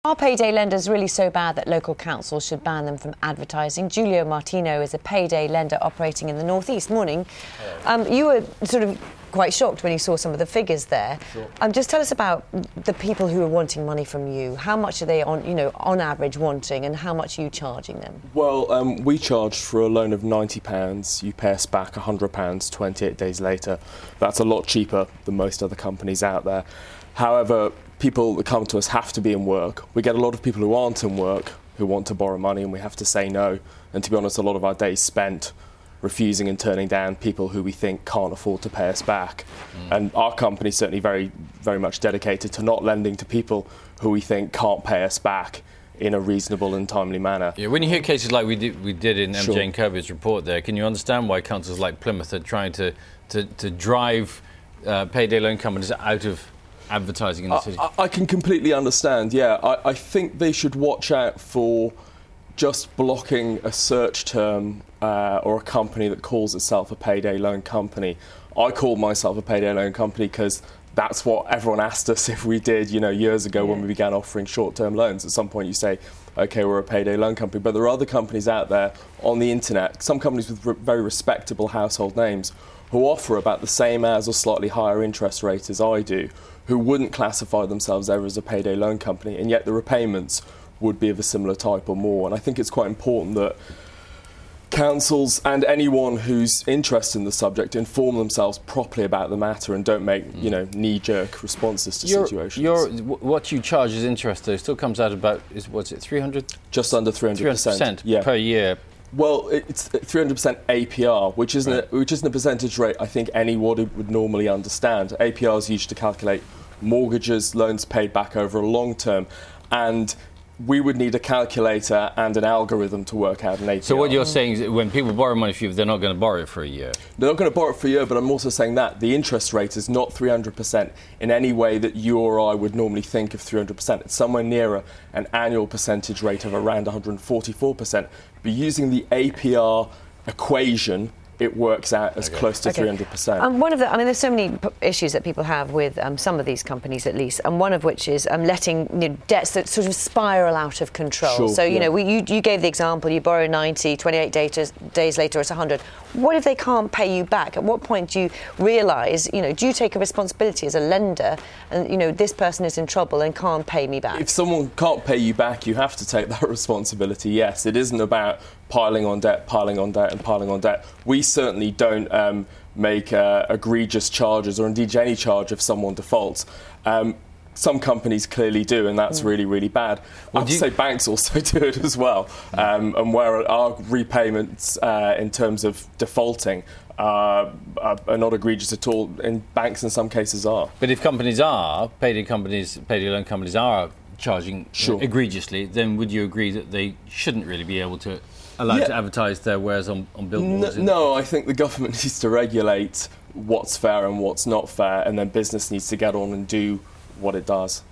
Are payday lenders really so bad that local councils should ban them from advertising? Giulio Martino is a payday lender operating in the North East. Morning. You were sort of quite shocked when you saw some of the figures there. Sure. Just tell us about the people who are wanting money from you. How much are they on average wanting, and how much are you charging them? Well, we charge for a loan of £90. You pay us back £100 28 days later. That's a lot cheaper than most other companies out there. However, people that come to us have to be in work. We get a lot of people who aren't in work who want to borrow money, and we have to say no. And to be honest, a lot of our days spent refusing and turning down people who we think can't afford to pay us back. And our company is certainly very, very much dedicated to not lending to people who we think can't pay us back in a reasonable and timely manner. Yeah, when you hear cases like we did in Sure. MJ and Kirby's report there, can you understand why councils like Plymouth are trying to drive payday loan companies out of advertising in the city? I can completely understand, yeah. I think they should watch out for just blocking a search term or a company that calls itself a payday loan company. I call myself a payday loan company because that's what everyone asked us if we did, years ago when we began offering short-term loans. At some point you say, OK, we're a payday loan company. But there are other companies out there on the internet, some companies with very respectable household names, who offer about the same as or slightly higher interest rate as I do, who wouldn't classify themselves ever as a payday loan company, and yet the repayments would be of a similar type or more. And I think it's quite important that councils and anyone who's interested in the subject inform themselves properly about the matter and don't make, knee-jerk responses to situations. What you charge as interest, though, still comes out about, what's it, 300? Just under 300%. Per year. Well, it's 300% APR, which isn't a percentage rate I think anyone would normally understand. APR is used to calculate mortgages, loans paid back over a long term, and we would need a calculator and an algorithm to work out an APR. So what you're saying is that when people borrow money from you, they're not going to borrow it for a year? They're not going to borrow it for a year, but I'm also saying that the interest rate is not 300% in any way that you or I would normally think of 300%. It's somewhere nearer an annual percentage rate of around 144%. But using the APR equation, it works out as close to 300%. There's so many issues that people have with some of these companies, at least, and one of which is letting debts that sort of spiral out of control. Sure, so, you gave the example, you borrow 90, 28 days later it's 100. What if they can't pay you back? At what point do you realise, do you take a responsibility as a lender and, this person is in trouble and can't pay me back? If someone can't pay you back, you have to take that responsibility, yes. It isn't about piling on debt, and piling on debt. We certainly don't make egregious charges or indeed any charge if someone defaults. Some companies clearly do, and that's really, really bad. I have to say banks also do it as well. And where our repayments in terms of defaulting are not egregious at all, and banks in some cases are. But if payday loan companies are charging egregiously, then would you agree that they shouldn't really be able to allowed to advertise their wares on billboards? No, I think the government needs to regulate what's fair and what's not fair, and then business needs to get on and do what it does.